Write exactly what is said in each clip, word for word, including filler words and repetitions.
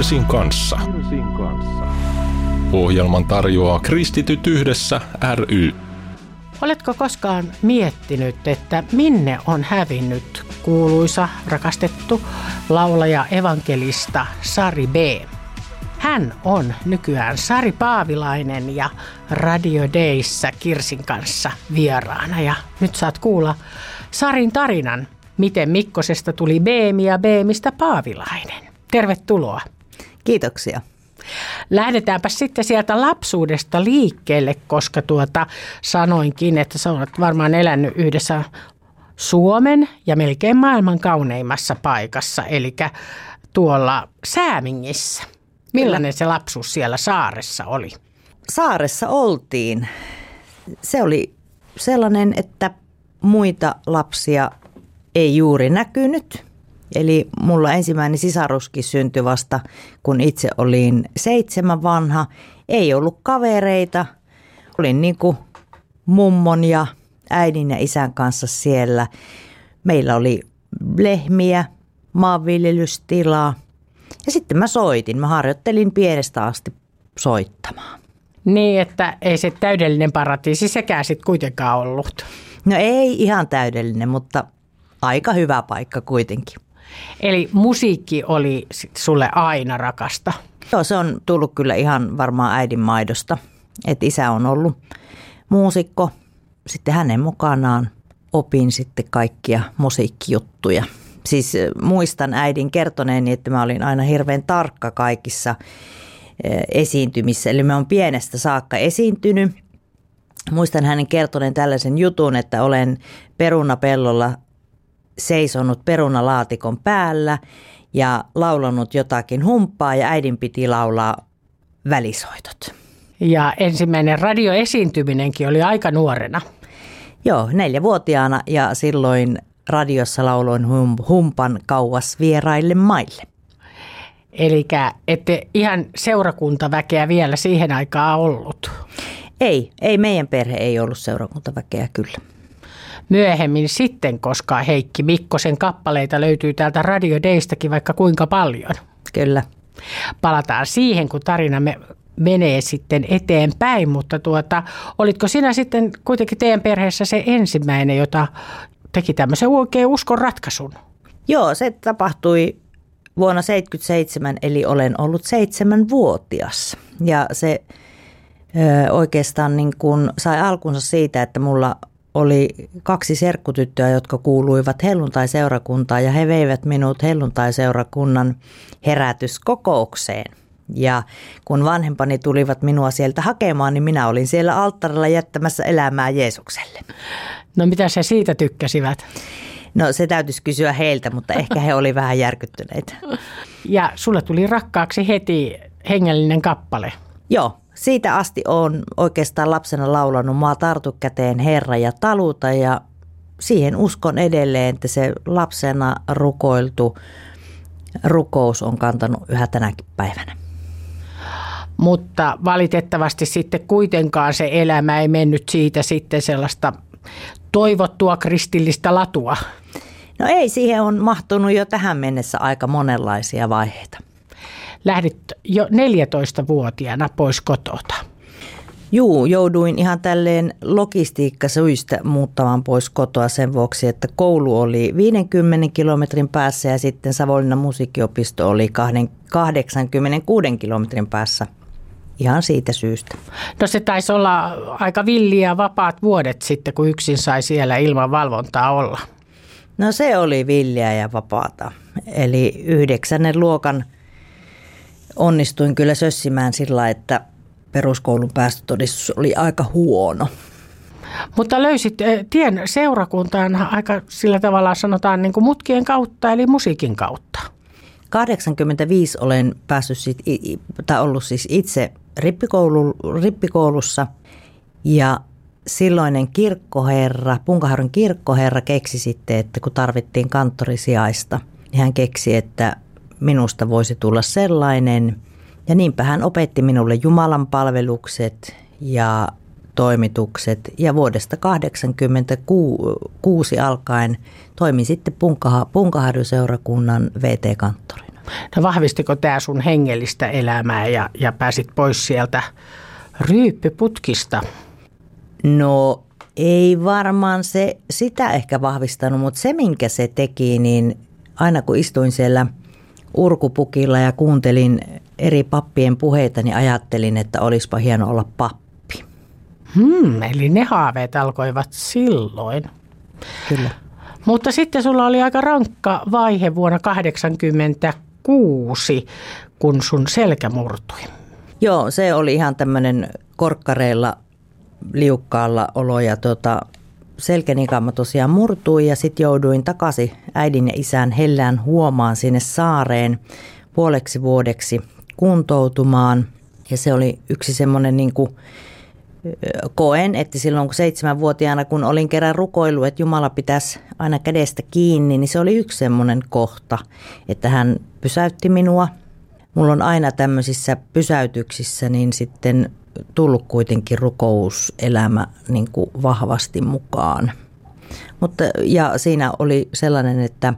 Kirsin kanssa. Ohjelman tarjoaa Kristityt yhdessä ry. Oletko koskaan miettinyt, että minne on hävinnyt kuuluisa, rakastettu laulaja evankelista Sari B? Hän on nykyään Sari Paavilainen ja Radio Dayssä Kirsin kanssa vieraana. Ja nyt saat kuulla Sarin tarinan, miten Mikkosesta tuli Beemi ja Beemistä Paavilainen. Tervetuloa. Kiitoksia. Lähdetäänpä sitten sieltä lapsuudesta liikkeelle, koska tuota sanoinkin, että sä olet varmaan elänyt yhdessä Suomen ja melkein maailman kauneimmassa paikassa, eli tuolla Säämingissä. Millainen se lapsuus siellä saaressa oli? Saaressa oltiin. Se oli sellainen, että muita lapsia ei juuri näkynyt. Eli mulla ensimmäinen sisaruskin syntyi vasta, kun itse olin seitsemän vanha. Ei ollut kavereita. Olin niin kuin mummon ja äidin ja isän kanssa siellä. Meillä oli lehmiä, maanviljelystilaa. Ja sitten mä soitin. Mä harjoittelin pienestä asti soittamaan. Niin, että ei se täydellinen paratiisi sekään sitten kuitenkaan ollut. No ei ihan täydellinen, mutta aika hyvä paikka kuitenkin. Eli musiikki oli sulle aina rakasta? Joo, se on tullut kyllä ihan varmaan äidin maidosta. Että isä on ollut muusikko. Sitten hänen mukanaan opin sitten kaikkia musiikkijuttuja. Siis muistan äidin kertoneeni, että mä olin aina hirveän tarkka kaikissa esiintymissä. Eli mä oon pienestä saakka esiintynyt. Muistan hänen kertoneen tällaisen jutun, että olen perunapellolla seisonut perunalaatikon päällä ja laulanut jotakin humppaa ja äidin piti laulaa välisoitot. Ja ensimmäinen radioesiintyminenkin oli aika nuorena. Joo, neljävuotiaana ja silloin radiossa lauloin humpan kauas vieraille maille. Eli ette ihan seurakuntaväkeä vielä siihen aikaan ollut? Ei, ei meidän perhe ei ollut seurakuntaväkeä kyllä. Myöhemmin sitten, koska Heikki Mikkosen kappaleita löytyy täältä Radio Daystäkin vaikka kuinka paljon. Kyllä. Palataan siihen, kun tarina me menee sitten eteenpäin, mutta tuota, olitko sinä sitten kuitenkin teidän perheessä se ensimmäinen, jota teki tämmöisen oikein uskon ratkaisun? Joo, se tapahtui vuonna seitsemänkymmentäseitsemän, eli olen ollut seitsemänvuotias. Ja se ö, oikeastaan niin kuin sai alkunsa siitä, että mulla oli kaksi serkkutyttöä, jotka kuuluivat helluntaiseurakuntaan ja he veivät minut helluntaiseurakunnan herätyskokoukseen. Ja kun vanhempani tulivat minua sieltä hakemaan, niin minä olin siellä alttarilla jättämässä elämää Jeesukselle. No mitä he siitä tykkäsivät? No se täytyisi kysyä heiltä, mutta ehkä he oli vähän järkyttyneitä. Ja sulle tuli rakkaaksi heti hengellinen kappale. Joo. Siitä asti olen oikeastaan lapsena laulanut Maa tartu käteen Herra ja taluta ja siihen uskon edelleen, että se lapsena rukoiltu rukous on kantanut yhä tänäkin päivänä. Mutta valitettavasti sitten kuitenkaan se elämä ei mennyt siitä sitten sellaista toivottua kristillistä latua. No ei, siihen on mahtunut jo tähän mennessä aika monenlaisia vaiheita. Lähdit jo neljätoistavuotiaana pois kotota. Juu, jouduin ihan tälleen logistiikkasyistä muuttamaan pois kotoa sen vuoksi, että koulu oli viidenkymmenen kilometrin päässä ja sitten Savonlinnan musiikkiopisto oli kahdeksankymmentäkuuden kilometrin päässä. Ihan siitä syystä. No se taisi olla aika villiä vapaat vuodet sitten, kun yksin sai siellä ilman valvontaa olla. No se oli villiä ja vapaata. Eli yhdeksännen luokan onnistuin kyllä sössimään sillä, että peruskoulun päästötodistus oli aika huono. Mutta löysit tien seurakuntaan aika sillä tavalla sanotaan niin kuin mutkien kautta eli musiikin kautta. kahdeksankymmentäviisi olen päässyt sit, tai ollut siis itse rippikoulu, rippikoulussa ja silloinen kirkkoherra, Punkaharjun kirkkoherra keksi sitten, että kun tarvittiin kanttorisijaista, niin hän keksi, että minusta voisi tulla sellainen. Ja niinpä hän opetti minulle Jumalan palvelukset ja toimitukset ja vuodesta kahdeksankymmentäkuusi alkaen toimin sitten Punkaharjun seurakunnan V T-kanttorina. No vahvistiko tämä sun hengellistä elämää ja, ja pääsit pois sieltä ryyppyputkista? No ei varmaan se sitä ehkä vahvistanut, mutta se minkä se teki, niin aina kun istuin siellä urkupukilla ja kuuntelin eri pappien puheita, niin ajattelin, että olisipa hieno olla pappi. Hmm, eli ne haaveet alkoivat silloin. Kyllä. Mutta sitten sulla oli aika rankka vaihe vuonna kahdeksankymmentäkuusi, kun sun selkä murtui. Joo, se oli ihan tämmöinen korkkareilla liukkaalla olo ja tota, selkänikamma tosiaan murtui ja sitten jouduin takaisin äidin ja isän hellään huomaan sinne saareen puoleksi vuodeksi kuntoutumaan. Ja se oli yksi semmoinen niin kuin koen, että silloin kun seitsemänvuotiaana, kun olin kerran rukoillut, että Jumala pitäisi aina kädestä kiinni, niin se oli yksi semmoinen kohta, että hän pysäytti minua. Mulla on aina tämmöisissä pysäytyksissä niin sitten tullut kuitenkin rukouselämä niin kuin vahvasti mukaan. Mutta, ja siinä oli sellainen, että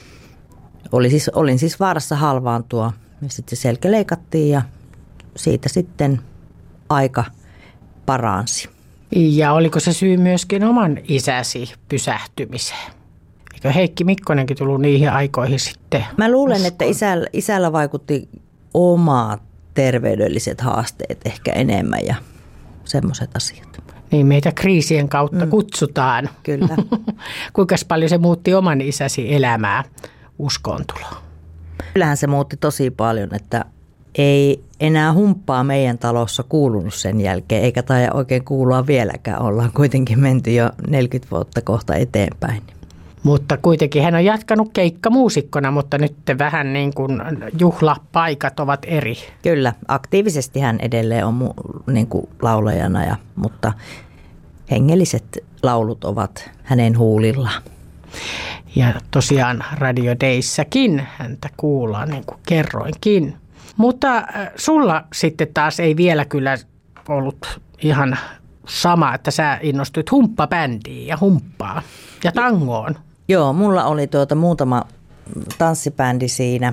oli siis, olin siis vaarassa halvaantua. Ja sitten selkä leikattiin ja siitä sitten aika paransi. Ja oliko se syy myöskin oman isäsi pysähtymiseen? Eikö Heikki Mikkonenkin tullut niihin aikoihin sitten? Mä luulen, että isällä, isällä vaikutti omat terveydelliset haasteet ehkä enemmän ja semmoiset asiat. Niin meitä kriisien kautta mm. kutsutaan. Kyllä. Kuinka paljon se muutti oman isäsi elämää uskoontuloon? Kyllähän se muutti tosi paljon, että ei enää humppaa meidän talossa kuulunut sen jälkeen, eikä taida oikein kuulua vieläkään. Ollaan kuitenkin menty jo neljäkymmentä vuotta kohta eteenpäin. Mutta kuitenkin hän on jatkanut keikkamuusikkona, mutta nyt vähän niin kuin juhlapaikat ovat eri. Kyllä, aktiivisesti hän edelleen on mu- niin kuin laulajana, ja, mutta hengelliset laulut ovat hänen huulillaan. Ja tosiaan Radio Dayssäkin häntä kuullaan, niin kuin kerroinkin. Mutta sulla sitten taas ei vielä kyllä ollut ihan sama, että sä innostuit humppabändiin ja humppaan ja tangoon. Joo, mulla oli tuota muutama tanssibändi siinä.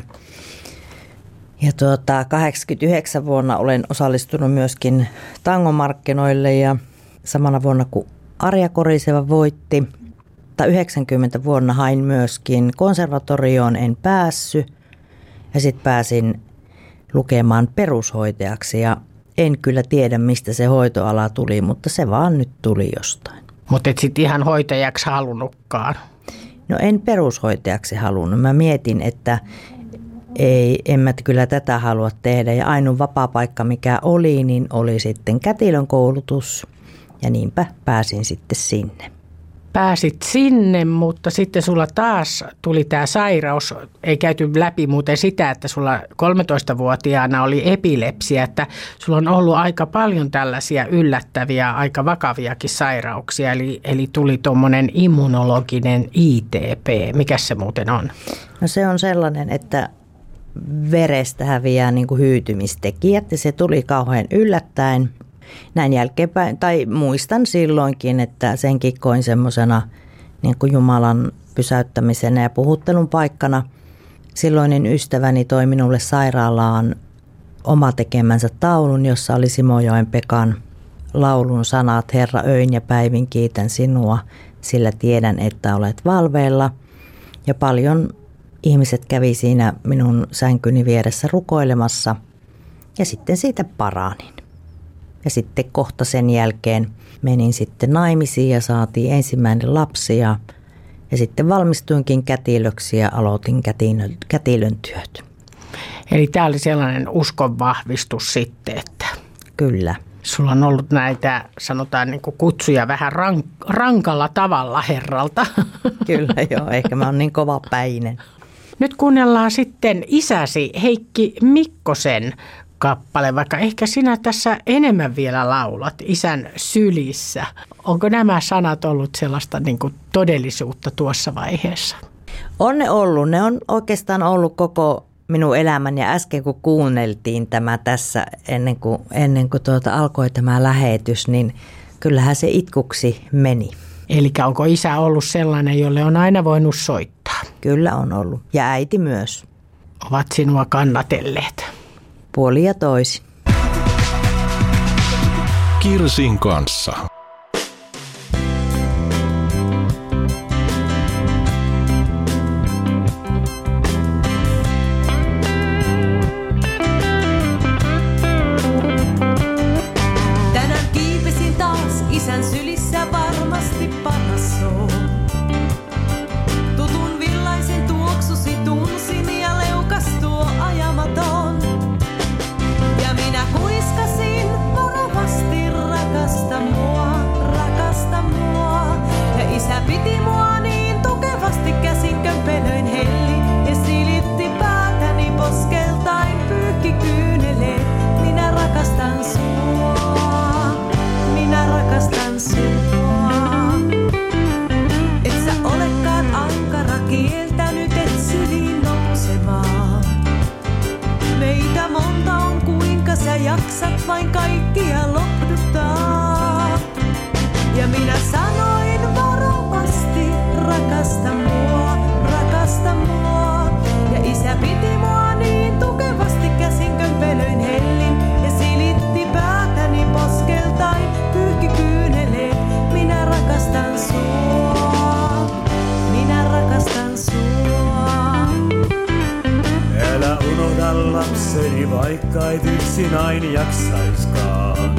Ja tuota, kahdeksankymmentäyhdeksän vuonna olen osallistunut myöskin tangomarkkinoille ja samana vuonna kun Arja Koriseva voitti. Tai yhdeksänkymmentä vuonna hain myöskin konservatorioon, en päässyt ja sitten pääsin lukemaan perushoitajaksi ja en kyllä tiedä mistä se hoitoala tuli, mutta se vaan nyt tuli jostain. Mutta et sitten ihan hoitajaksi halunnutkaan? No en perushoitajaksi halunnut. Mä mietin, että ei, en mä kyllä tätä halua tehdä ja ainoa vapaa paikka mikä oli, niin oli sitten kätilön koulutus ja niinpä pääsin sitten sinne. Pääsit sinne, mutta sitten sulla taas tuli tämä sairaus. Ei käyty läpi muuten sitä, että sulla kolmetoistavuotiaana oli epilepsia, että sulla on ollut aika paljon tällaisia yllättäviä, aika vakaviakin sairauksia. Eli, eli tuli tuommoinen immunologinen I T P. Mikäs se muuten on? No se on sellainen, että verestä häviää niin kuin hyytymistekijät ja se tuli kauhean yllättäen. Näin jälkeenpäin, tai muistan silloinkin, että senkin koin semmoisena niin kuin Jumalan pysäyttämisenä ja puhuttelun paikkana. Silloinen ystäväni toi minulle sairaalaan oma tekemänsä taulun, jossa oli Simojoen Pekan laulun sanat: Herra, öin ja päivin kiitän sinua, sillä tiedän, että olet valveilla. Ja paljon ihmiset kävi siinä minun sänkyni vieressä rukoilemassa ja sitten siitä paranin. Ja sitten kohta sen jälkeen menin sitten naimisiin ja saatiin ensimmäinen lapsi ja, ja sitten valmistuinkin kätilöksi ja aloitin kätilön, kätilön työt. Eli tämä oli sellainen uskonvahvistus sitten, että kyllä. Sulla on ollut näitä, sanotaan niin kuin kutsuja vähän rank, rankalla tavalla Herralta. Kyllä joo, ehkä mä oon niin kovapäinen. Nyt kuunnellaan sitten isäsi Heikki Mikkosen kappale, vaikka ehkä sinä tässä enemmän vielä laulat isän sylissä. Onko nämä sanat ollut sellaista niin kuin todellisuutta tuossa vaiheessa? On ne ollut. Ne on oikeastaan ollut koko minun elämän ja äsken kun kuunneltiin tämä tässä ennen kuin, ennen kuin tuota alkoi tämä lähetys, niin kyllähän se itkuksi meni. Eli onko isä ollut sellainen, jolle on aina voinut soittaa? Kyllä on ollut ja äiti myös. ovat sinua kannatelleet? Puoli ja toisin. Kirsin kanssa. Tänään kiipesin taas isän sylissä, varmasti paras on. Tutun villaisen tuoksusi tunsin ja leukas tuo ajamaton. Ja minä kuiskasin varovasti, rakasta mua, rakasta mua. Ja isä piti mua niin tukevasti, käsin kömpelöin helli ja silitti päätäni poskeltain, pyyhki kyyneleet. Minä rakastan sua, minä rakastan sua. Et sä olekaan ankara, kieltänyt et syliin nousemaan. Meitä monta on, kuinka sä jaksat vain kaikkia lohduttaa. Ja minä sanoin varovasti, rakasta mua, rakasta mua. Ja isä piti mua niin tukevasti, käsin kömpelöin hellin ja silitti päätäni poskeltain, pyyhki kyyneleet. Minä rakastan sua, minä rakastan sua. Älä unohda lapseni, vaikka et yksin aina jaksaiskaan.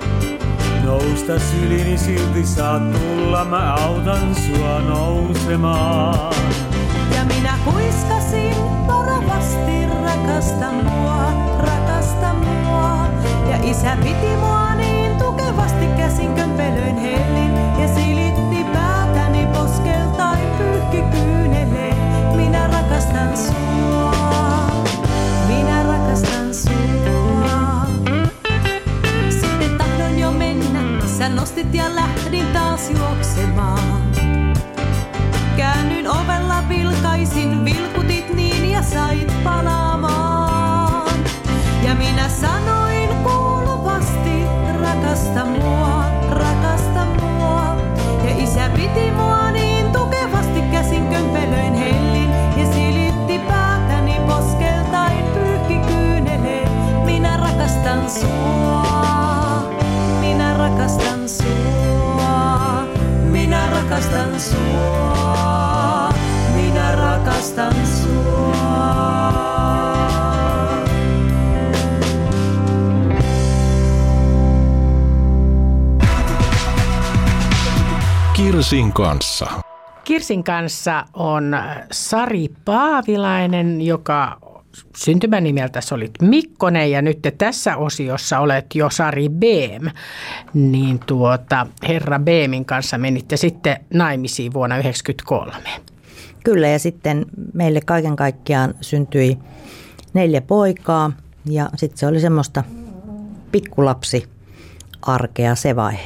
Nousta sylini, silti saat tulla, mä autan sua nousemaan. Ja minä kuiskasin varovasti, rakasta mua, rakasta mua. Ja isä piti mua niin tukevasti, käsin kömpelöin hellin ja silitti päätäni poskeltain, pyyhki kyyneleet. Minä rakastan sua, minä rakastan sua. Sitten tahdoin jo mennä, sä nostit ja lähdin taas juoksemaan. Käännyin ovella, vilkaisin, vilkutit niin ja sait palaamaan. Ja minä sanoin kuuluvasti, rakasta mua, rakasta mua. Ja isä piti mua niin tukevasti, käsin kömpelöin hellin ja silitti päätäni poskeltain, pyyhki kyyneleet. Minä rakastan sua, minä rakastan sua, minä rakastan sua, minä rakastan sua. Kirsin kanssa. Kirsin kanssa on Sari Paavilainen, joka syntymänimeltäsi olit Mikkonen ja nyt tässä osiossa olet jo Sari Beem. Niin tuota, herra Beemin kanssa menitte sitten naimisiin vuonna yhdeksänkymmentäkolme. Kyllä, ja sitten meille kaiken kaikkiaan syntyi neljä poikaa ja sitten se oli semmoista pikkulapsi arkea se vaihe.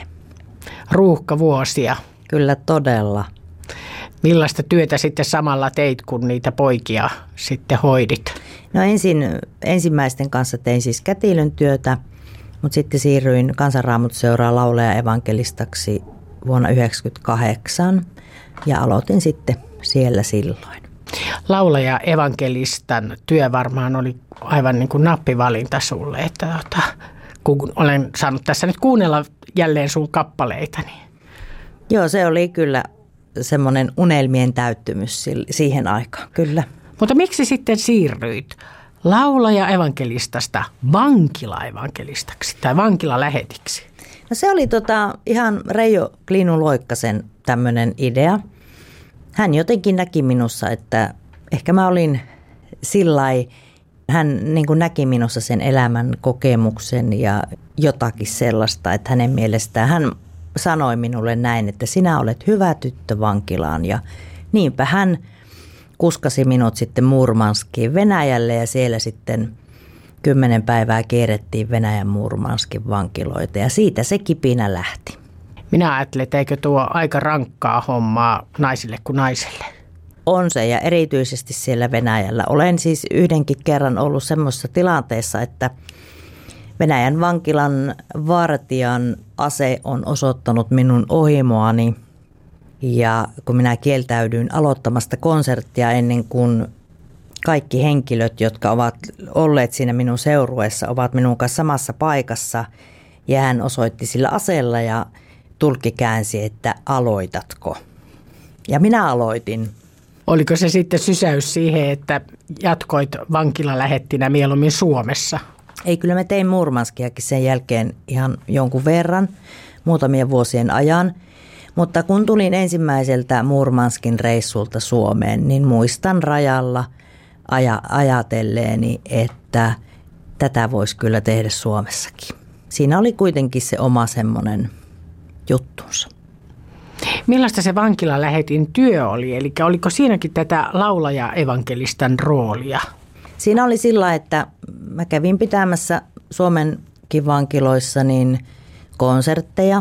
Ruuhkavuosia. Kyllä todella. Millaista työtä sitten samalla teit, kun niitä poikia sitten hoidit? No ensin, ensimmäisten kanssa tein siis kätilön työtä, mutta sitten siirryin Kansanraamatusseuraan laulaja evankelistaksi vuonna yhdeksänkymmentäkahdeksan ja aloitin sitten siellä silloin. Laulaja evankelistan työ varmaan oli aivan niin kuin nappivalinta sulle, että tota, kun olen saanut tässä nyt kuunnella jälleen sun kappaleita. Niin. Joo, se oli kyllä semmoinen unelmien täyttymys siihen aikaan, kyllä. Mutta miksi sitten siirryit laulaja evankelistasta vankila-evankelistaksi tai vankilalähetiksi? No se oli tota ihan Reijo Klinu Loikkasen tämmöinen idea. Hän jotenkin näki minussa, että ehkä mä olin sillai, hän niin kuin näki minussa sen elämän kokemuksen ja jotakin sellaista, että hänen mielestään hän sanoi minulle näin, että sinä olet hyvä tyttö vankilaan ja niinpä hän kuskasi minut sitten Murmanskiin Venäjälle ja siellä sitten kymmenen päivää kierrettiin Venäjän Murmanskin vankiloita ja siitä se kipinä lähti. Minä ajattelen, että eikö tuo aika rankkaa hommaa naisille kuin naiselle? On se ja erityisesti siellä Venäjällä. Olen siis yhdenkin kerran ollut semmoisessa tilanteessa, että Venäjän vankilan vartijan ase on osoittanut minun ohimoani ja kun minä kieltäydyin aloittamasta konserttia ennen kuin kaikki henkilöt, jotka ovat olleet siinä minun seurueessa, ovat minun kanssa samassa paikassa. Ja hän osoitti sillä aseella ja tulkki käänsi, että aloitatko. Ja minä aloitin. Oliko se sitten sysäys siihen, että jatkoit vankilalähettinä mieluummin Suomessa? Ei, kyllä mä tein Murmanskiakin sen jälkeen ihan jonkun verran, muutamien vuosien ajan. Mutta kun tulin ensimmäiseltä Murmanskin reissulta Suomeen, niin muistan rajalla aja, ajatelleeni, että tätä voisi kyllä tehdä Suomessakin. Siinä oli kuitenkin se oma semmoinen juttunsa. Millaista se vankilalähetin työ oli? Eli oliko siinäkin tätä laulaja evankelistan roolia? Siinä oli sillä, että mä kävin pitämässä Suomenkin vankiloissa niin konsertteja,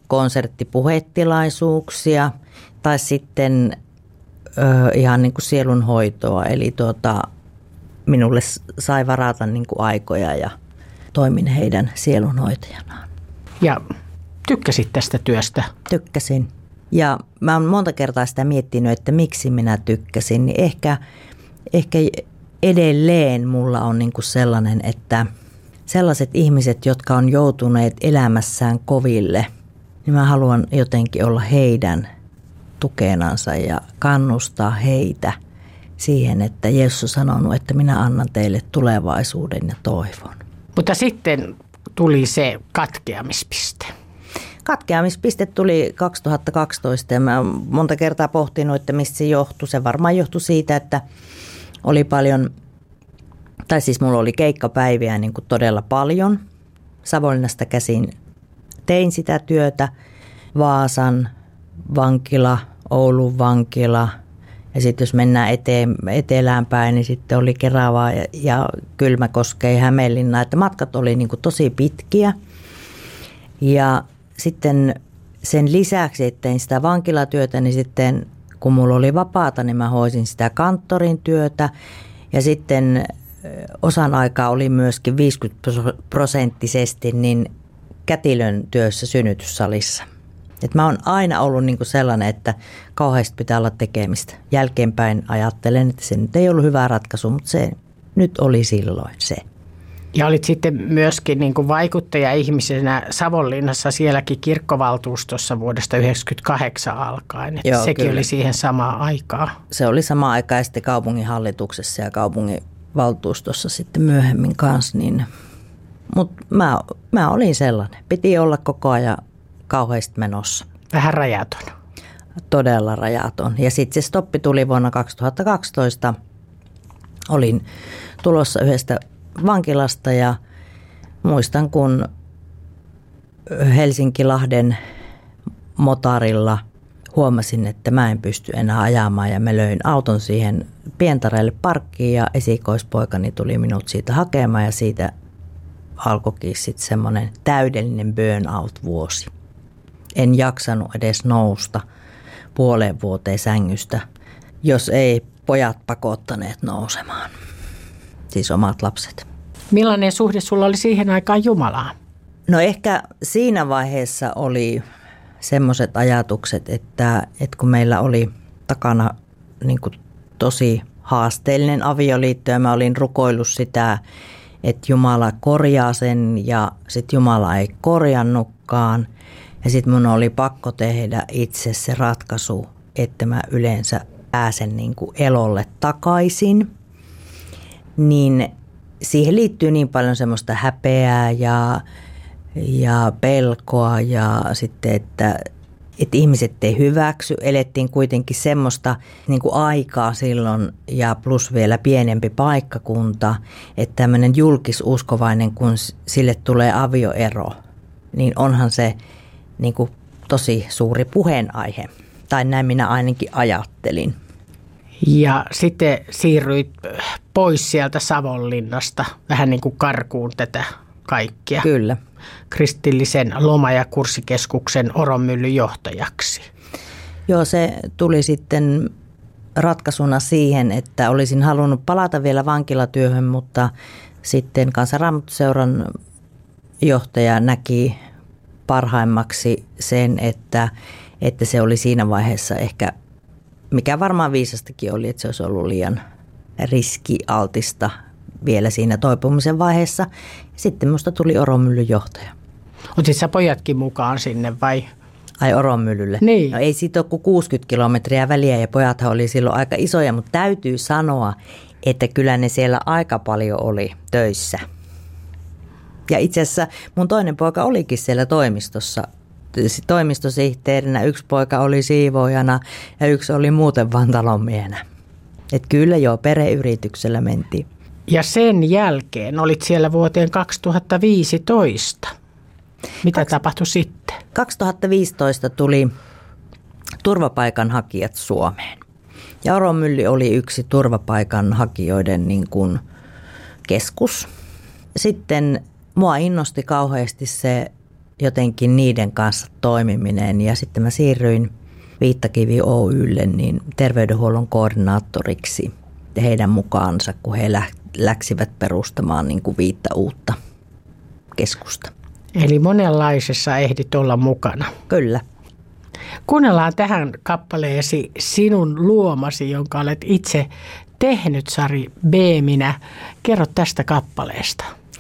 konserttipuhetilaisuuksia tai sitten ö, ihan niin kuin sielunhoitoa. Eli tuota, minulle sai varata niin kuin aikoja ja toimin heidän sielunhoitajanaan. Ja tykkäsit tästä työstä? Tykkäsin. Ja mä oon monta kertaa sitä miettinyt, että miksi minä tykkäsin. Niin ehkä, ehkä edelleen mulla on niin kuin sellainen, että sellaiset ihmiset, jotka on joutuneet elämässään koville, niin mä haluan jotenkin olla heidän tukenansa ja kannustaa heitä siihen, että Jeesus on sanonut, että minä annan teille tulevaisuuden ja toivon. Mutta sitten tuli se katkeamispiste. Katkeamispiste tuli kaksituhattakaksitoista ja mä oon monta kertaa pohtinut, että mistä se johtui. Se varmaan johtui siitä, että oli paljon, tai siis mulla oli keikkapäiviä niin kuin todella paljon. Savonlinnasta käsin tein sitä työtä. Vaasan vankila, Oulun vankila ja sitten jos mennään eteen, etelään päin, niin sitten oli Kerava ja, ja Kylmäkoskea ja Hämeenlinna. Että matkat oli niin kuin tosi pitkiä ja sitten sen lisäksi, että tein sitä vankilatyötä, niin sitten kun mulla oli vapaata, niin mä hoisin sitä kanttorin työtä. Ja sitten osan aikaa oli myöskin viisikymmentä prosenttisesti niin kätilön työssä synnytyssalissa. Et mä oon aina ollut niinku sellainen, että kauheasti pitää olla tekemistä. Jälkeenpäin ajattelen, että se nyt ei ollut hyvä ratkaisu, mutta se nyt oli silloin se. Ja olit sitten myöskin niin kuin vaikuttaja-ihmisenä Savonlinnassa sielläkin kirkkovaltuustossa vuodesta yhdeksänkymmentäkahdeksan alkaen. Että Joo, sekin kyllä. oli siihen samaan aikaan. Se oli sama aikaa sitten kaupunginhallituksessa ja kaupunginvaltuustossa sitten myöhemmin kanssa. Niin. Mutta mä, mä olin sellainen. Piti olla koko ajan kauheasti menossa. Vähän rajaton. Todella rajaton. Ja sitten se stoppi tuli vuonna kaksituhattakaksitoista. Olin tulossa yhdestä vankilasta ja muistan, kun Helsinki-Lahden motarilla huomasin, että mä en pysty enää ajamaan ja mä löin auton siihen Pientareelle parkkiin ja esikoispoikani tuli minut siitä hakemaan ja siitä alkoikin sitten semmoinen täydellinen burnout-vuosi. En jaksanut edes nousta puoleen vuoteen sängystä, jos ei pojat pakottaneet nousemaan. Siis omat lapset. Millainen suhde sulla oli siihen aikaan Jumalaan? No ehkä siinä vaiheessa oli semmoiset ajatukset, että, että kun meillä oli takana niin kuin tosi haasteellinen avioliitto ja mä olin rukoillut sitä, että Jumala korjaa sen ja sitten Jumala ei korjannutkaan. Ja sitten mun oli pakko tehdä itse se ratkaisu, että mä yleensä pääsen niin kuin elolle takaisin. Niin siihen liittyy niin paljon semmoista häpeää ja, ja pelkoa ja sitten, että, että ihmiset ei hyväksy. Elettiin kuitenkin semmoista niin kuin aikaa silloin ja plus vielä pienempi paikkakunta, että tämmöinen julkisuskovainen, kun sille tulee avioero, niin onhan se niin kuin tosi suuri puheenaihe. Tai näin minä ainakin ajattelin. Ja sitten siirryit pois sieltä Savonlinnasta vähän niin kuin karkuun tätä kaikkia. Kyllä. Kristillisen loma- ja kurssikeskuksen Oronmyllyn johtajaksi. Joo, se tuli sitten ratkaisuna siihen, että olisin halunnut palata vielä vankilatyöhön, mutta sitten Kansan Raamattuseuran johtaja näki parhaimmaksi sen, että, että se oli siinä vaiheessa ehkä, mikä varmaan viisastakin oli, että se olisi ollut liian riskialtista vielä siinä toipumisen vaiheessa. Sitten minusta tuli Oromyllyn johtaja. Otit sä pojatkin mukaan sinne vai? Ai Oromyllylle? Niin. No ei siitä ole kuin kuusikymmentä kilometriä väliä ja pojathan oli silloin aika isoja, mutta täytyy sanoa, että kyllä ne siellä aika paljon oli töissä. Ja itse asiassa mun toinen poika olikin siellä toimistossa, toimistosihteerinä, yksi poika oli siivoojana ja yksi oli muuten vaan talonmiehenä. Että kyllä joo, perheyrityksellä mentiin. Ja sen jälkeen olit siellä vuoteen kaksituhattaviisitoista. Mitä Kaks... tapahtui sitten? kaksituhattaviisitoista tuli turvapaikanhakijat Suomeen. Ja Oromylly oli yksi turvapaikanhakijoiden niin kuin keskus. Sitten mua innosti kauheasti se jotenkin niiden kanssa toimiminen ja sitten mä siirryin Viittakivi Oy:lle niin terveydenhuollon koordinaattoriksi heidän mukaansa, kun he läksivät perustamaan niin kuin viittä uutta keskusta. Eli monenlaisessa ehdit olla mukana. Kyllä. Kuunnellaan tähän kappaleesi Sinun luomasi, jonka olet itse tehnyt, Sari B-minä. Kerro tästä kappaleesta.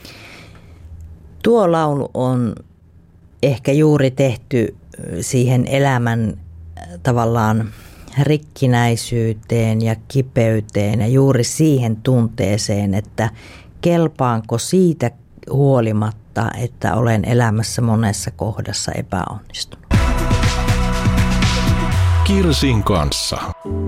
Tuo laulu on ehkä juuri tehty siihen elämän tavallaan rikkinäisyyteen ja kipeyteen ja juuri siihen tunteeseen, että kelpaanko siitä huolimatta, että olen elämässä monessa kohdassa epäonnistunut. Kirsin kanssa.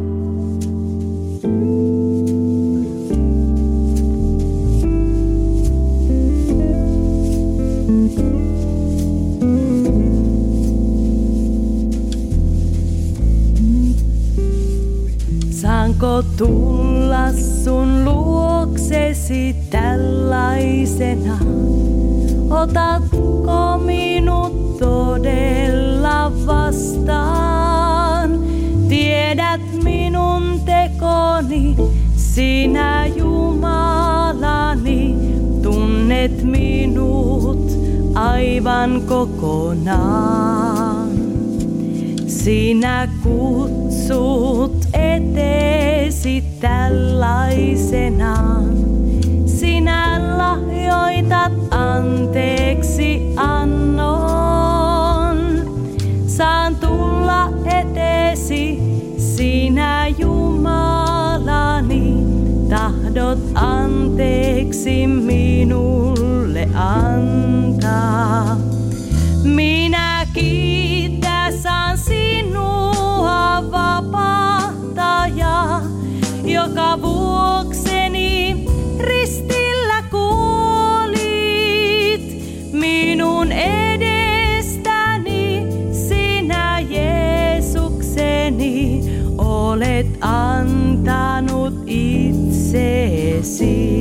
Saanko tulla sun luoksesi tällaisena? Otatko minut todella vastaan? Tiedät minun tekoni, sinä Jumalani, tunnet minut aivan kokonaan. Sinä kutsut eteesi tällaisenaan. Sinä lahjoitat anteeksi annon. Saan tulla eteesi, sinä Jumalani, tahdot anteeksi minulle antaa. Minä kiitän saan sinua vapahtaja, joka vuokseni ristillä kuolit minun edestäni. Sinä Jeesukseni olet antanut itsesi.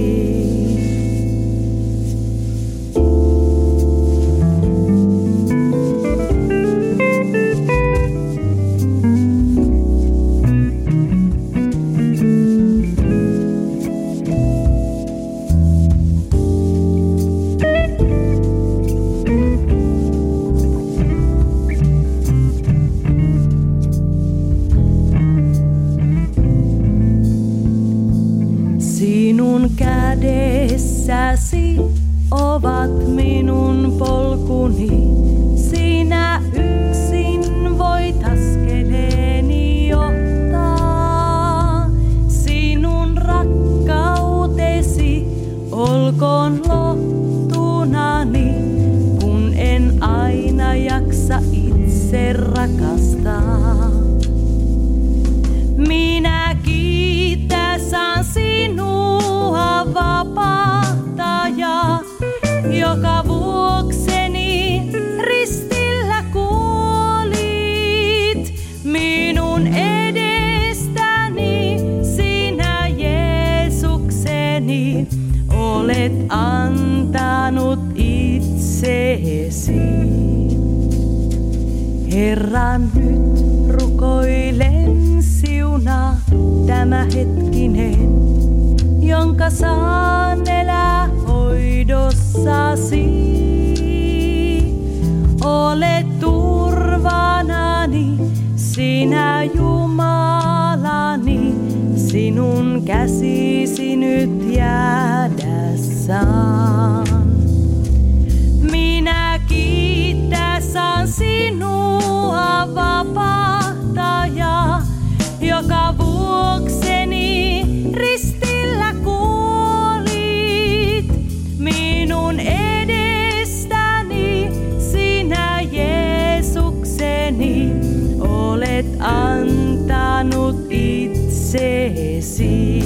Kädessäsi ovat minun polkuni, sinä yksin voit askeleeni johtaa. Sinun rakkautesi olkoon lohtunani, kun en aina jaksa itse rakastaa. Minä kiitän saan sinua vapahtaja, joka vuokseni ristillä kuolit minun edestäni. Sinä Jeesukseni olet antanut itsesi. Herra, nyt rukoilen siunaa tämä hetkinen, jonka saan elää hoidossasi. Olet turvanani, sinä Jumalani, sinä minun käsisi nyt jäädä saan. Minä kiittää saan sinua, vapahtaja, joka vuokseni ristillä kuolit. Minun edestäni sinä Jeesukseni olet antanut itsesi.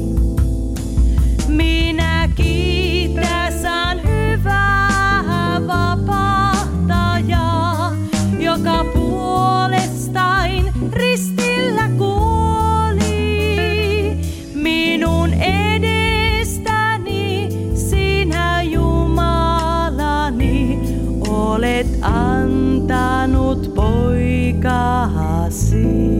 Minä kiitän saan hyvää vapahtajaa, joka puolestain ristillä kuoli. Minun edestäni sinä Jumalani olet antanut poikasi.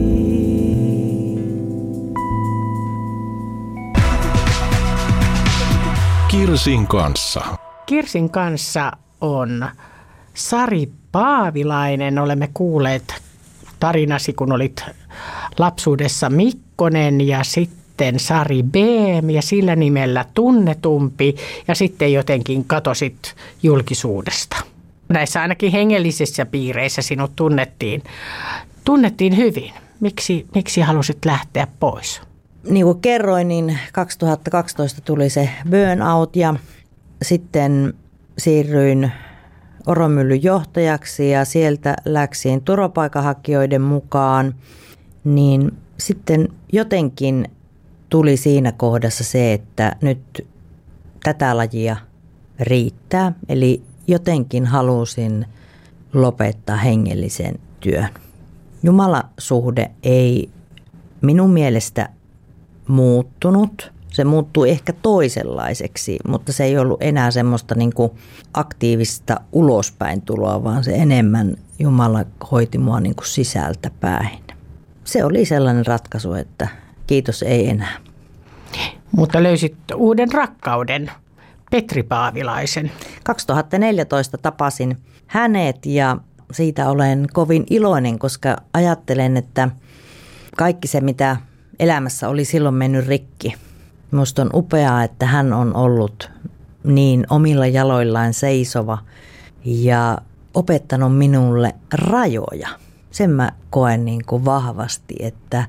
Kirsin kanssa. Kirsin kanssa on Sari Paavilainen. Olemme kuulleet tarinasi, kun olit lapsuudessa Mikkonen ja sitten Sari B. ja sillä nimellä tunnetumpi ja sitten jotenkin katosit julkisuudesta. Näissä ainakin hengellisissä piireissä sinut tunnettiin, tunnettiin hyvin. Miksi, miksi halusit lähteä pois? Niin kuin kerroin, niin kaksituhattakaksitoista tuli se burnout ja sitten siirryin Oromyllyn johtajaksi ja sieltä läksiin turvapaikanhakijoiden mukaan. Niin sitten jotenkin tuli siinä kohdassa se, että nyt tätä lajia riittää. Eli jotenkin halusin lopettaa hengellisen työn. Jumalasuhde ei minun mielestä muuttunut. Se muuttui ehkä toisenlaiseksi, mutta se ei ollut enää semmoista niin kuin aktiivista ulospäin tuloa, vaan se enemmän Jumala hoiti mua niin kuin sisältä päin. Se oli sellainen ratkaisu, että kiitos ei enää. Mutta löysit uuden rakkauden, Petri Paavilaisen. kaksituhattaneljätoista tapasin hänet ja siitä olen kovin iloinen, koska ajattelen, että kaikki se mitä elämässä oli silloin mennyt rikki. Minusta on upeaa, että hän on ollut niin omilla jaloillaan seisova ja opettanut minulle rajoja. Sen mä koen niin kuin vahvasti, että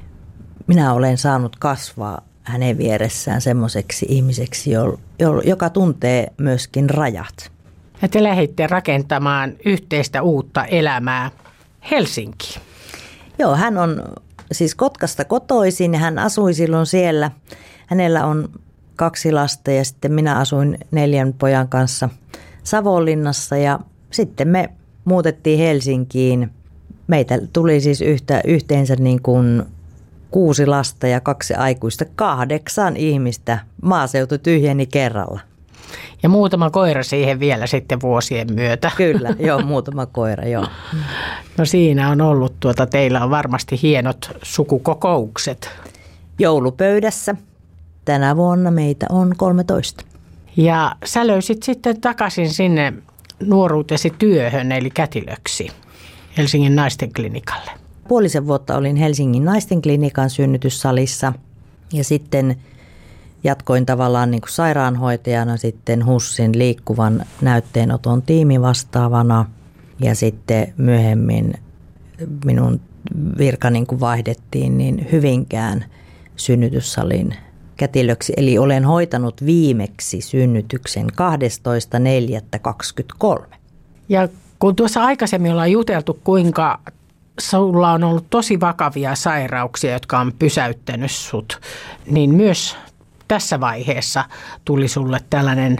minä olen saanut kasvaa hänen vieressään semmoiseksi ihmiseksi, joka tuntee myöskin rajat. Ja te lähditte rakentamaan yhteistä uutta elämää Helsinkiin. Joo, hän on siis Kotkasta kotoisin ja hän asui silloin siellä. Hänellä on kaksi lasta ja sitten minä asuin neljän pojan kanssa Savonlinnassa ja sitten me muutettiin Helsinkiin. Meitä tuli siis yhtä, yhteensä niin kuin kuusi lasta ja kaksi aikuista, kahdeksan ihmistä. Maaseutu tyhjeni kerralla. Ja muutama koira siihen vielä sitten vuosien myötä. Kyllä, joo, muutama koira, joo. No siinä on ollut, tuota, teillä on varmasti hienot sukukokoukset. Joulupöydässä. Tänä vuonna meitä on kolmetoista. Ja sä löysit sitten takaisin sinne nuoruutesi työhön, eli kätilöksi, Helsingin naisten klinikalle. Puolisen vuotta olin Helsingin naisten klinikan synnytyssalissa ja sitten jatkoin tavallaan niin kuin sairaanhoitajana sitten HUSin liikkuvan näytteenoton tiimivastaavana ja sitten myöhemmin minun virka niin kuin vaihdettiin niin Hyvinkään synnytyssalin kätilöksi. Eli olen hoitanut viimeksi synnytyksen kahdestoista neljättä kaksikymmentäkolme. Ja kun tuossa aikaisemmin ollaan juteltu, kuinka sulla on ollut tosi vakavia sairauksia, jotka on pysäyttänyt sut, niin myös tässä vaiheessa tuli sulle tällainen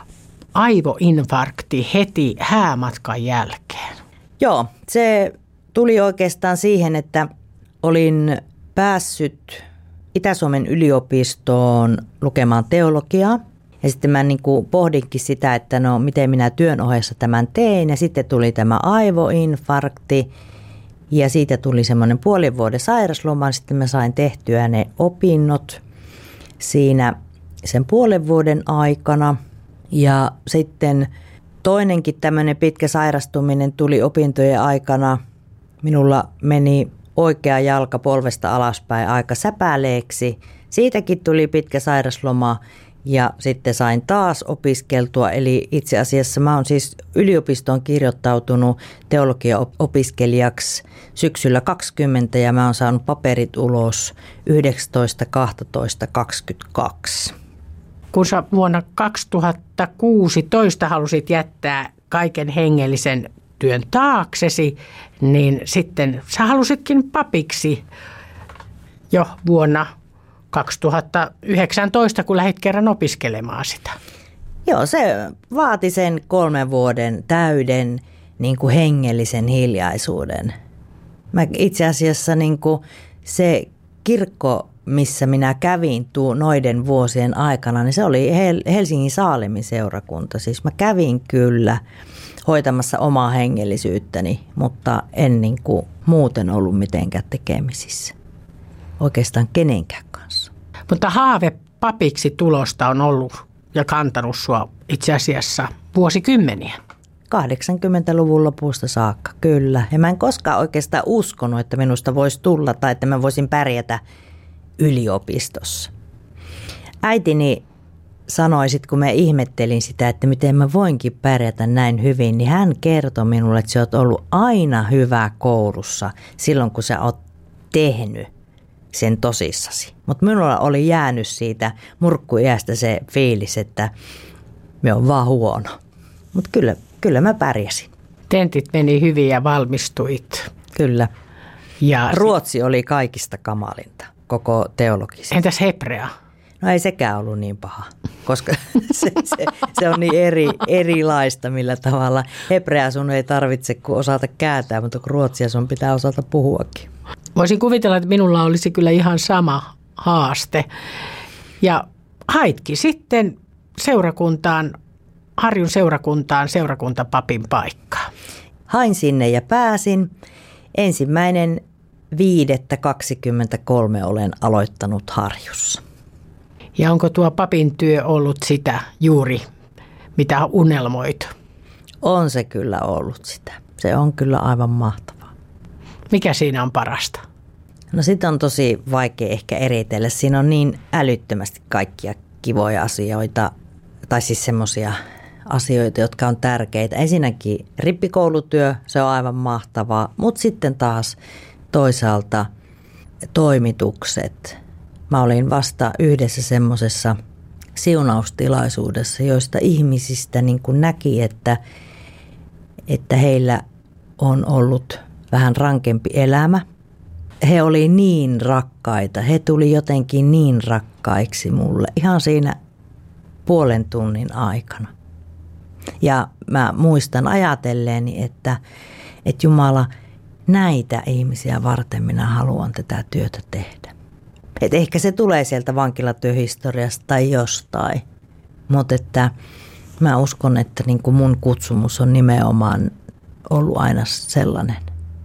aivoinfarkti heti häämatkan jälkeen. Joo, se tuli oikeastaan siihen, että olin päässyt Itä-Suomen yliopistoon lukemaan teologiaa. Ja sitten mä niin kuin pohdinkin sitä, että no miten minä työn ohessa tämän tein. Ja sitten tuli tämä aivoinfarkti ja siitä tuli semmoinen puolen vuoden sairasloma. Sitten mä sain tehtyä ne opinnot siinä sen puolen vuoden aikana. Ja sitten toinenkin tämmöinen pitkä sairastuminen tuli opintojen aikana. Minulla meni oikea jalka polvesta alaspäin aika säpäleeksi. Siitäkin tuli pitkä sairasloma ja sitten sain taas opiskeltua. Eli itse asiassa mä oon siis yliopistoon kirjoittautunut teologia-opiskelijaksi syksyllä kaksikymmentä ja mä oon saanut paperit ulos yhdeksästoista kaksitoista kaksikymmentäkaksi. Kun sä vuonna kaksituhattakuusitoista halusit jättää kaiken hengellisen työn taaksesi, niin sitten sä halusitkin papiksi jo vuonna kaksituhattayhdeksäntoista, kun lähdit kerran opiskelemaan sitä. Joo, se vaati sen kolmen vuoden täyden niin kuin hengellisen hiljaisuuden. Mä itse asiassa niin kuin se kirkko, missä minä kävin tuu noiden vuosien aikana, niin se oli Helsingin Saalemin seurakunta. Siis mä kävin kyllä hoitamassa omaa hengellisyyttäni, mutta en niin kuin muuten ollut mitenkään tekemisissä. Oikeastaan kenenkään kanssa. Mutta haave papiksi tulosta on ollut ja kantanut sua itse asiassa vuosikymmeniä. kahdeksankymmentäluvun lopusta saakka, kyllä. Ja mä en koskaan oikeastaan uskonut, että minusta voisi tulla tai että mä voisin pärjätä yliopistossa. Äitini sanoi sitten, kun mä ihmettelin sitä, että miten mä voinkin pärjätä näin hyvin, niin hän kertoi minulle, että sä oot ollut aina hyvä koulussa silloin, kun sä oot tehnyt sen tosissasi. Mutta minulla oli jäänyt siitä murkkuiästä se fiilis, että me on vaan huono. Mutta kyllä, kyllä mä pärjäsin. Tentit meni hyvin ja valmistuit. Kyllä. Ja Ruotsi oli kaikista kamalinta, koko teologisesti. Entäs hebrea? No ei sekään ollut niin paha, koska se, se, se on niin eri, erilaista millä tavalla. Hebreaa sun ei tarvitse kun osata kääntää, mutta kun ruotsia sun pitää osata puhuakin. Voisin kuvitella, että minulla olisi kyllä ihan sama haaste. Ja haitkin sitten seurakuntaan, Harjun seurakuntaan seurakuntapapin paikkaa. Hain sinne ja pääsin. Ensimmäinen viidettä kaksikymmentäkolme olen aloittanut Harjussa. Ja onko tuo papin työ ollut sitä juuri, mitä unelmoit? On se kyllä ollut sitä. Se on kyllä aivan mahtavaa. Mikä siinä on parasta? No sitä on tosi vaikea ehkä eritellä. Siinä on niin älyttömästi kaikkia kivoja asioita, tai siis semmoisia asioita, jotka on tärkeitä. Ensinnäkin rippikoulutyö, se on aivan mahtavaa, mutta sitten taas toisaalta toimitukset. Mä olin vasta yhdessä semmoisessa siunaustilaisuudessa, joista ihmisistä niin kuin näki, että, että heillä on ollut vähän rankempi elämä. He oli niin rakkaita, he tuli jotenkin niin rakkaiksi mulle ihan siinä puolen tunnin aikana. Ja mä muistan ajatelleeni, että, että Jumala, näitä ihmisiä varten minä haluan tätä työtä tehdä. Et ehkä se tulee sieltä vankilatyöhistoriasta tai jostain, mutta että mä uskon, että niin kuin mun kutsumus on nimenomaan ollut aina sellainen.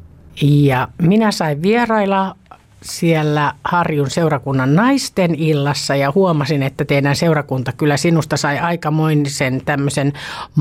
Ja minä sain vierailla siellä Harjun seurakunnan naisten illassa ja huomasin, että teidän seurakunta kyllä sinusta sai aikamoisen tämmöisen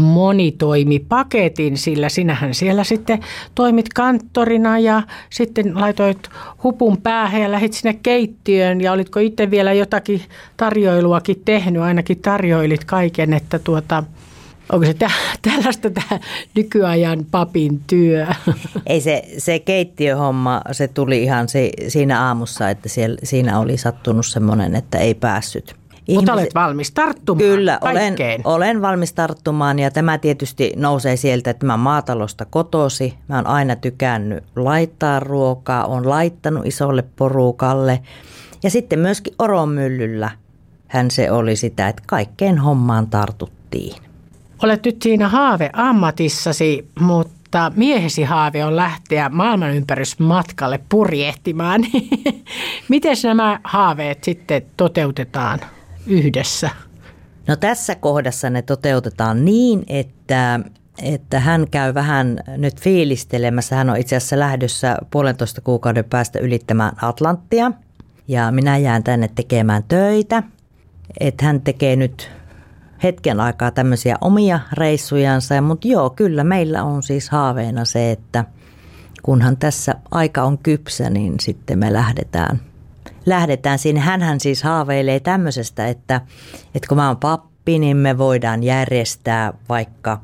monitoimipaketin, sillä sinähän siellä sitten toimit kanttorina ja sitten laitoit hupun päähän ja lähdit sinne keittiöön ja olitko itse vielä jotakin tarjoiluakin tehnyt, ainakin tarjoilit kaiken, että tuota... Onko se tä- tällaista tämä nykyajan papin työ? Ei se, se keittiöhomma, se tuli ihan se, siinä aamussa, että siellä, siinä oli sattunut semmoinen, että ei päässyt. Mutta olet valmis tarttumaan Kyllä, olen, olen valmis tarttumaan ja tämä tietysti nousee sieltä, että mä maatalosta kotosi. Mä oon aina tykännyt laittaa ruokaa, oon laittanut isolle porukalle ja sitten myöskin Oromyllyllä hän se oli sitä, että kaikkeen hommaan tartuttiin. Olet nyt siinä haaveammatissasi, mutta miehesi haave on lähteä maailmanympärysmatkalle purjehtimaan. Miten nämä haaveet sitten toteutetaan yhdessä? No tässä kohdassa ne toteutetaan niin, että, että hän käy vähän nyt fiilistelemässä. Hän on itse asiassa lähdössä puolentoista kuukauden päästä ylittämään Atlanttia ja minä jään tänne tekemään töitä. Että hän tekee nyt hetken aikaa tämmöisiä omia reissujansa, mutta joo, kyllä meillä on siis haaveena se, että, kunhan tässä aika on kypsä, niin sitten me lähdetään, lähdetään sinne. Hänhän siis haaveilee tämmöisestä, että, että kun mä oon pappi, niin me voidaan järjestää vaikka,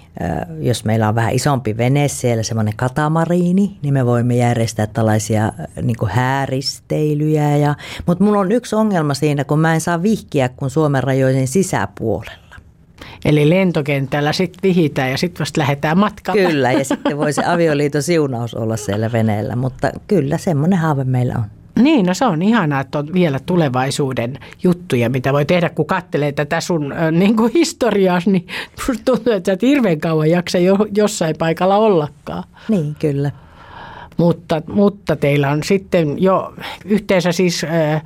jos meillä on vähän isompi vene, siellä semmoinen katamariini, niin me voimme järjestää tällaisia niin kuin hääristeilyjä. Ja, mutta mulla on yksi ongelma siinä, kun mä en saa vihkiä kuin Suomen rajojen sisäpuolella. Eli lentokentällä sitten vihitään ja sitten vasta lähdetään matkalle. Kyllä, ja sitten voi se avioliitosiunaus olla siellä veneellä, mutta kyllä semmoinen haave meillä on. Niin, no se on ihanaa, että on vielä tulevaisuuden juttuja, mitä voi tehdä, kun katselee tätä sun äh, niin kuin historiaa, niin tuntuu, että sä et hirveän kauan jaksa jo, jossain paikalla ollakaan. Niin, kyllä. Mutta, mutta teillä on sitten jo yhteensä siis äh,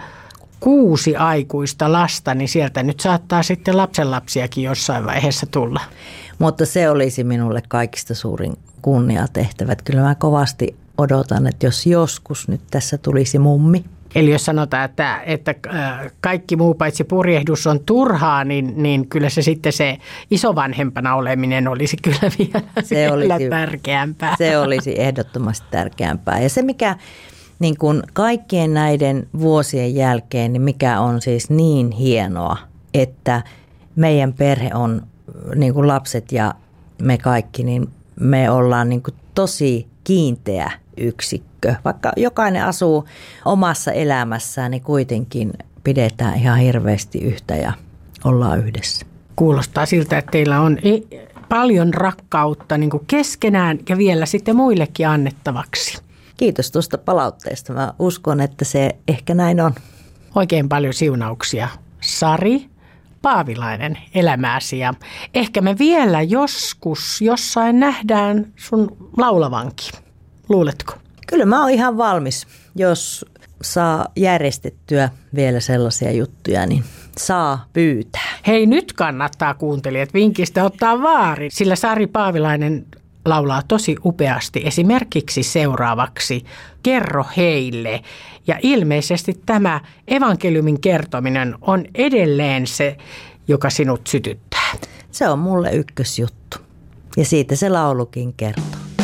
kuusi aikuista lasta, niin sieltä nyt saattaa sitten lapsenlapsiakin jossain vaiheessa tulla. Mutta se olisi minulle kaikista suurin kunniatehtävä. Kyllä mä kovasti odotan, että jos joskus nyt tässä tulisi mummi. Eli jos sanotaan, että, että kaikki muu paitsi purjehdus on turhaa, niin, niin kyllä se sitten se isovanhempana oleminen olisi kyllä vielä, se olisi, vielä tärkeämpää. Se olisi ehdottomasti tärkeämpää. Ja se mikä niin kuin kaikkien näiden vuosien jälkeen, niin mikä on siis niin hienoa, että meidän perhe on niin kuin lapset ja me kaikki, niin me ollaan niin kuin tosi kiinteä yksikkö. Vaikka jokainen asuu omassa elämässään, niin kuitenkin pidetään ihan hirveästi yhtä ja ollaan yhdessä. Kuulostaa siltä, että teillä on paljon rakkautta niin kuin keskenään ja vielä sitten muillekin annettavaksi. Kiitos tuosta palautteesta. Mä uskon, että se ehkä näin on. Oikein paljon siunauksia. Sari Paavilainen elämääsi ja ehkä me vielä joskus jossain nähdään sun laulavankin. Luuletko? Kyllä mä oon ihan valmis. Jos saa järjestettyä vielä sellaisia juttuja, niin saa pyytää. Hei, nyt kannattaa kuuntelijat vinkistä ottaa vaari, sillä Sari Paavilainen laulaa tosi upeasti esimerkiksi seuraavaksi Kerro heille. Ja ilmeisesti tämä evankeliumin kertominen on edelleen se, joka sinut sytyttää. Se on mulle ykkösjuttu ja siitä se laulukin kertoo.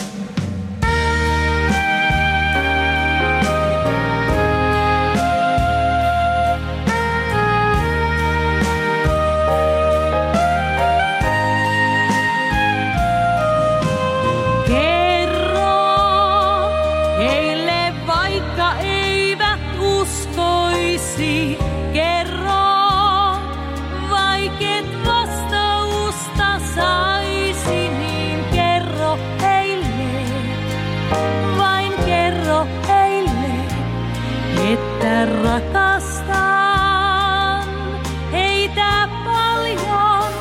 Rakastan heitä paljon,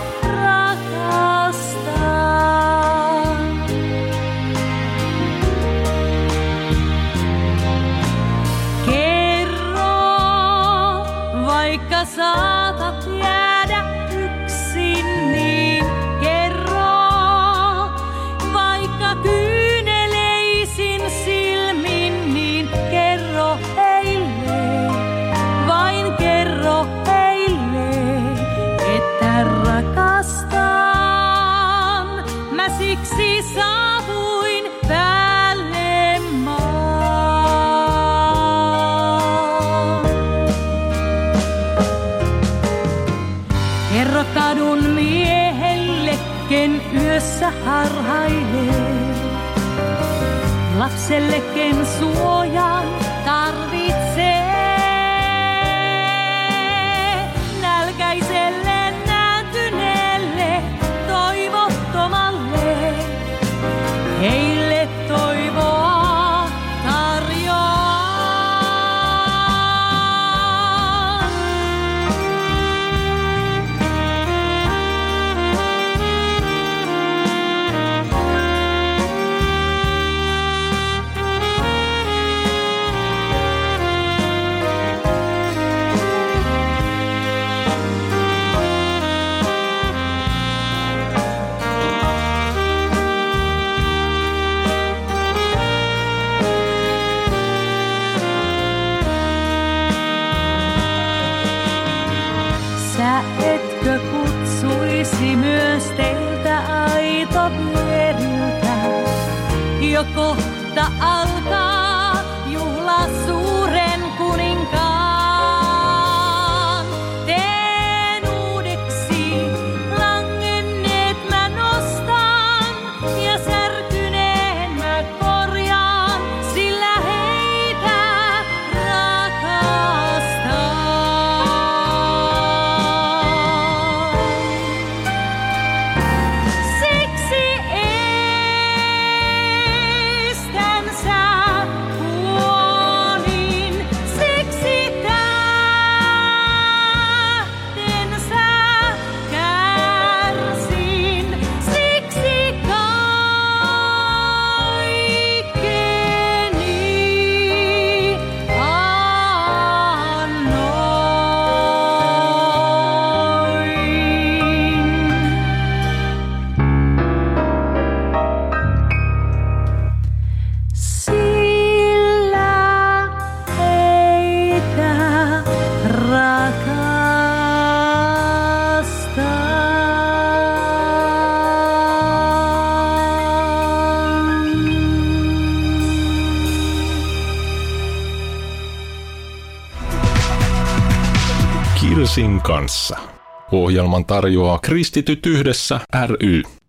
rakastan. Kerro, vaikka saatat jäädä yksin, niin kerro, vaikka kyyneleisin silmin, niin kerro heille. Vain kerro heille, että rakastan. Mä siksi saavuin päälle maan. Kerro kadun miehelle, ken yössä harhailee. Lapselle, ken suojan tarvitsee. Nälkäiselle, nääntyneelle, toivottomalle, heille toivoa tarjoan. Sä etkö kutsuisi myös teiltä aito vieriltä, joko mutta alkaa juhla suuren kuninkaan. Teen uudeksi langenneet mä nostan ja särkyneen mä korjaan, sillä heitä rakastan. Siksi estän sä huonin, siksi tähten sä kärsin, siksi kaikkeni annoin. Sillä heitä rakastan. Kirsin kanssa. Ohjelman tarjoaa Kristityt yhdessä ry.